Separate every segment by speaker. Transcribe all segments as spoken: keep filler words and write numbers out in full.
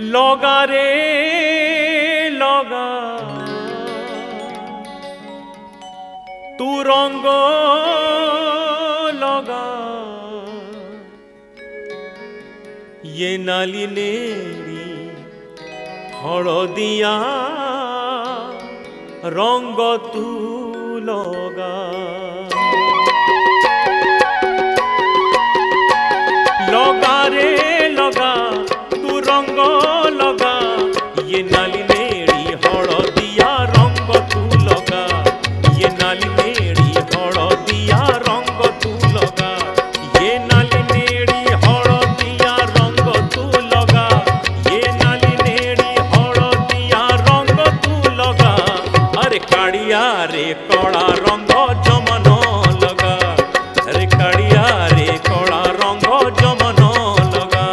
Speaker 1: লগা রে লগা তু রঙ্গ লগা ये नाली नेड़ी हलदिया रंग तू लगा लगा रे लगा तू रंग लगा ये नाली नेड़ी हलदिया रंग तू लगा ये नाली नेड़ी हलदिया रंग तू लगा ये नाली नेड़ी हलदिया रंग तू लगा ये नाली नेड़ी हलदिया रंग तू लगा अरे काड़िया रे कड़ा रंग जमन लगा अरे काड़िया रे कड़ा रंग जमन लगा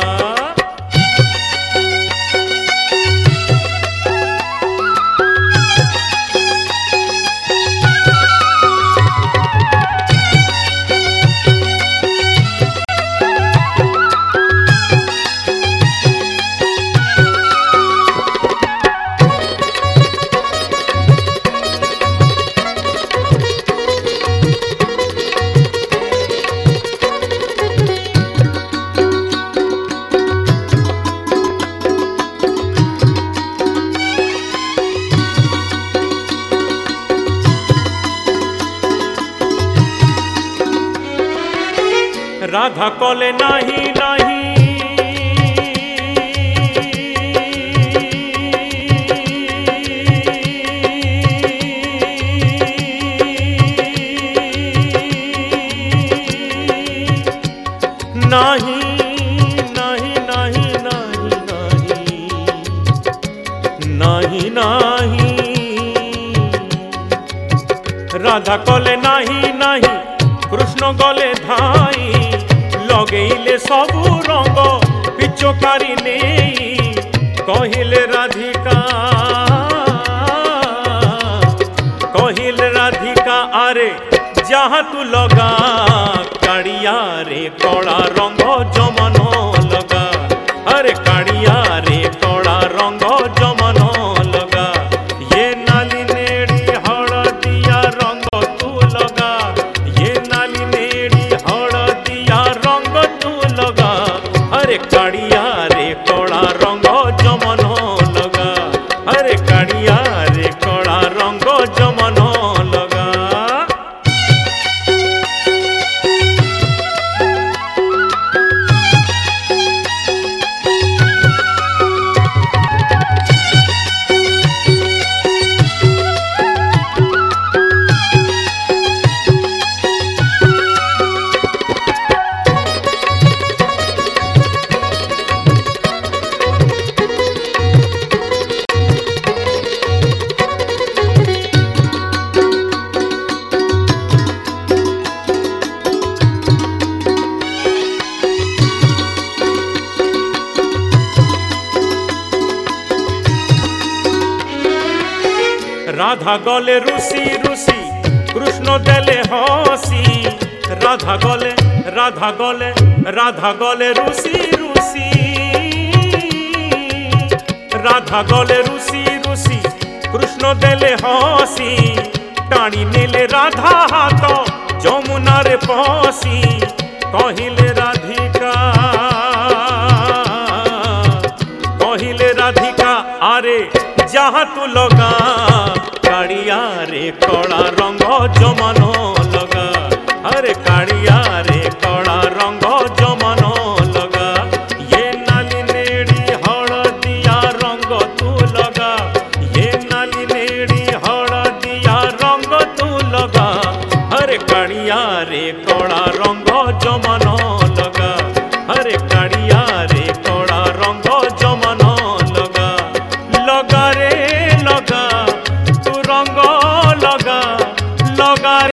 Speaker 1: राधा कले नाही नाही नाही नाही नाही नाही नाही नाही राधा कले नाही नाही कृष्ण गले धाई लगेले सबू रंग पिचकारी नहीं कहिले राधिका कहिले राधिका अरे जहाँ तू लगा काड़िया रे कड़ा रंग जमन लगा अरे काड़िया रे कड़ा रंग जमन लगा ये नाली नेड़ी हलदिया रंग तू लगा ये नाली नेड़ी हलदिया रंग तू लगा अरे काड़िया रे कड़ा रंग जमन लगा अरे काड़िया रे कड़ा रंग जमन लगा राधा गले रुसी रुसी कृष्ण देले हसी राधा गले राधा गले राधा गले रुसी रुसी राधा गले रुसी रुसी कृष्ण देले हसी टाणी नेले राधा हाथ जमुना रे पसी कहिले राधिका कहिले राधिका अरे जहाँ तू लगा काड़िया रे कड़ा रंग जमन लगा अरे काड़िया रे कड़ा रंग जमन लगा ये नाली नेड़ी हलदिया रंग तू लगा ये नाली नेड़ी हलदिया रंग तू लगा अरे काड़िया रे कड़ा रंग जमन लगा अरे काड़िया रे कड़ा रंग जमन लगा लगा रे लगा तू रंग लगा लगा